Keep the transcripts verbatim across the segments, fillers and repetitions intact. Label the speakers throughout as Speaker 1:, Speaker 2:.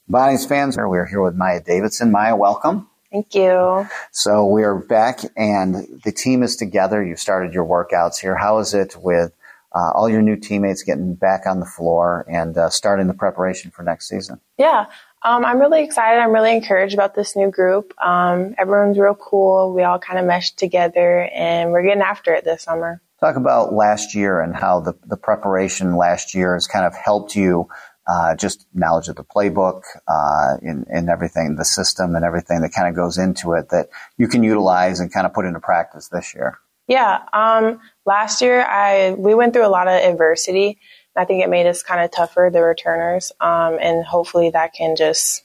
Speaker 1: Bonnie's fans, we're here with Maya Davidson. Maya, welcome.
Speaker 2: Thank you.
Speaker 1: So we're back and the team is together. You've started your workouts here. How is it with uh, all your new teammates getting back on the floor and uh, starting the preparation for next season?
Speaker 2: Yeah, um, I'm really excited. I'm really encouraged about this new group. Um, everyone's real cool. We all kind of meshed together and we're getting after it this summer.
Speaker 1: Talk about last year and how the, the preparation last year has kind of helped you, uh, just knowledge of the playbook, uh, and, and everything, the system and everything that kind of goes into it that you can utilize and kind of put into practice this year.
Speaker 2: Yeah. Um, last year I, we went through a lot of adversity. I think it made us kind of tougher, the returners. Um, and hopefully that can just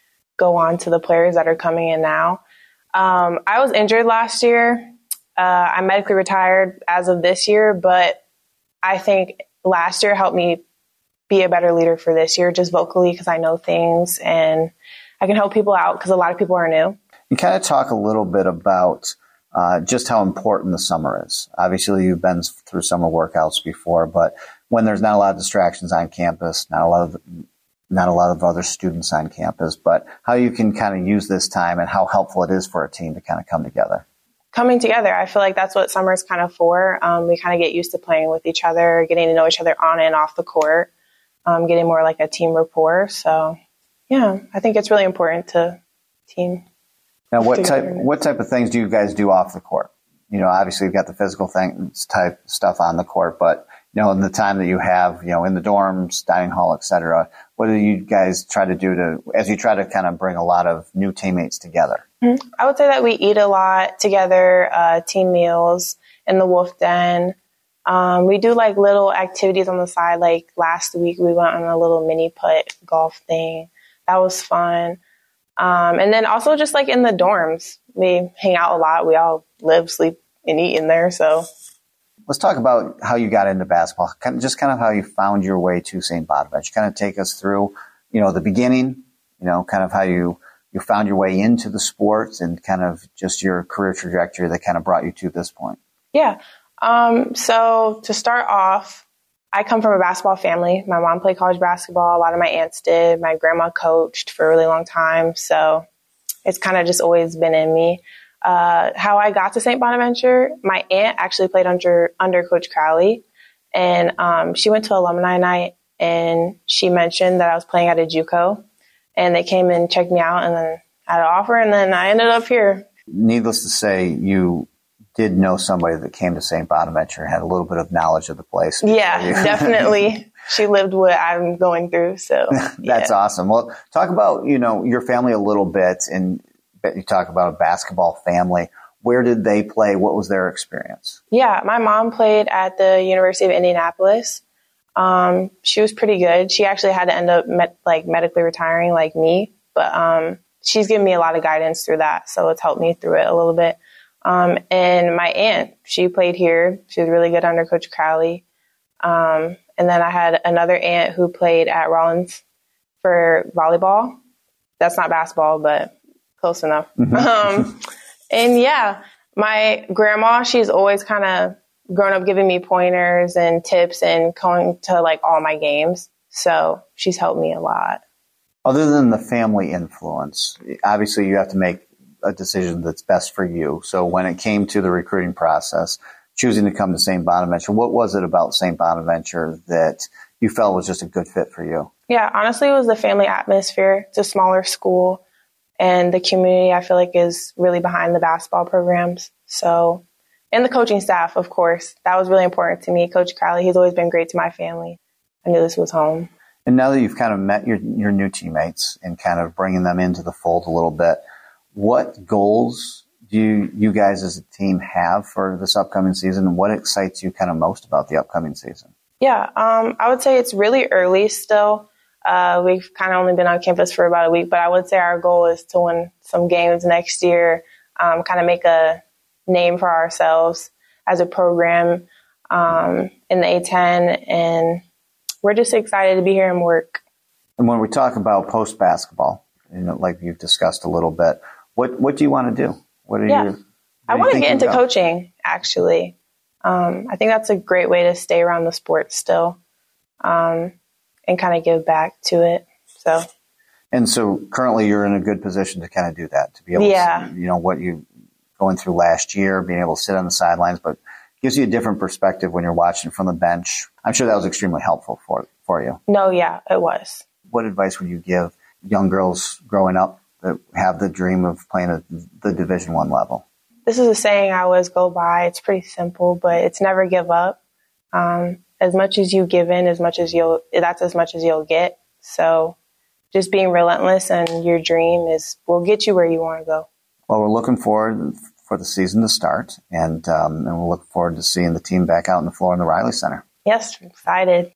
Speaker 2: go on to the players that are coming in now. Um, I was injured last year. Uh, I'm medically retired as of this year, but I think last year helped me be a better leader for this year, just vocally, because I know things and I can help people out because a lot of people are new.
Speaker 1: You kind of talk a little bit about uh, just how important the summer is. Obviously, you've been through summer workouts before, but when there's not a lot of distractions on campus, not a lot of not a lot of other students on campus, but how you can kind of use this time and how helpful it is for a team to kind of come together.
Speaker 2: Coming together. I feel like that's what summer is kind of for. Um, we kind of get used to playing with each other, getting to know each other on and off the court, um, getting more like a team rapport. So, yeah, I think it's really important to team.
Speaker 1: Now, what type what type of things do you guys do off the court? You know, obviously you've got the physical things type stuff on the court, but you know, in the time that you have, you know, in the dorms, dining hall, et cetera, what do you guys try to do to, as you try to kind of bring a lot of new teammates together?
Speaker 2: Mm-hmm. I would say that we eat a lot together, uh, team meals in the Wolf Den. Um, we do like little activities on the side. Like last week we went on a little mini putt golf thing. That was fun. Um, and then also just like in the dorms, we hang out a lot. We all live, sleep, and eat in there. So
Speaker 1: let's talk about how you got into basketball, kind of, just kind of how you found your way to Saint Bonaventure. Kind of take us through, you know, the beginning, you know, kind of how you, you found your way into the sports and kind of just your career trajectory that kind of brought you to this point.
Speaker 2: Yeah. Um, so to start off, I come from a basketball family. My mom played college basketball. A lot of my aunts did. My grandma coached for a really long time. So it's kind of just always been in me. Uh, how I got to Saint Bonaventure, my aunt actually played under under Coach Crowley, and um, she went to alumni night, and she mentioned that I was playing at a JUCO, and they came and checked me out, and then I had an offer, and then I ended up here.
Speaker 1: Needless to say, you did know somebody that came to Saint Bonaventure, had a little bit of knowledge of the place.
Speaker 2: Yeah, definitely. She lived what I'm going through, so
Speaker 1: that's
Speaker 2: yeah.
Speaker 1: Awesome. Well, talk about, you know, your family a little bit, and you talk about a basketball family. Where did they play? What was their experience?
Speaker 2: Yeah, my mom played at the University of Indianapolis. Um, she was pretty good. She actually had to end up med- like medically retiring like me, but um, she's given me a lot of guidance through that, so it's helped me through it a little bit. Um, and my aunt, she played here. She was really good under Coach Crowley. Um, and then I had another aunt who played at Rollins for volleyball. That's not basketball, but close enough. Mm-hmm. Um, and yeah, my grandma, she's always kind of grown up giving me pointers and tips and going to like all my games. So she's helped me a lot.
Speaker 1: Other than the family influence, obviously you have to make a decision that's best for you. So when it came to the recruiting process, choosing to come to Saint Bonaventure, what was it about Saint Bonaventure that you felt was just a good fit for you?
Speaker 2: Yeah, honestly, it was the family atmosphere. It's a smaller school. And the community, I feel like, is really behind the basketball programs. So, and the coaching staff, of course, that was really important to me. Coach Crowley, he's always been great to my family. I knew this was home.
Speaker 1: And now that you've kind of met your, your new teammates and kind of bringing them into the fold a little bit, what goals do you, you guys as a team have for this upcoming season? And what excites you kind of most about the upcoming season?
Speaker 2: Yeah, um, I would say it's really early still. Uh, we've kind of only been on campus for about a week, but I would say our goal is to win some games next year, um, kind of make a name for ourselves as a program um, in the A ten, and we're just excited to be here and work.
Speaker 1: And when we talk about post-basketball, you know, like you've discussed a little bit, what what do you want to do? What are
Speaker 2: yeah.
Speaker 1: you?
Speaker 2: I want to get into about? coaching, actually. Um, I think that's a great way to stay around the sport still. Um, and kind of give back to it. So,
Speaker 1: And so currently you're in a good position to kind of do that, to be able
Speaker 2: yeah.
Speaker 1: to, you know, what you going through last year, being able to sit on the sidelines, but gives you a different perspective when you're watching from the bench. I'm sure that was extremely helpful for, for you.
Speaker 2: No, yeah, it was.
Speaker 1: What advice would you give young girls growing up that have the dream of playing at the Division One level?
Speaker 2: This is a saying I always go by. It's pretty simple, but it's never give up. Um, as much as you give in, as much as you'll, that's as much as you'll get. So just being relentless and your dream is will get you where you want to go.
Speaker 1: Well, we're looking forward for the season to start, and um, and we'll look forward to seeing the team back out on the floor in the Riley Center.
Speaker 2: Yes, I'm excited.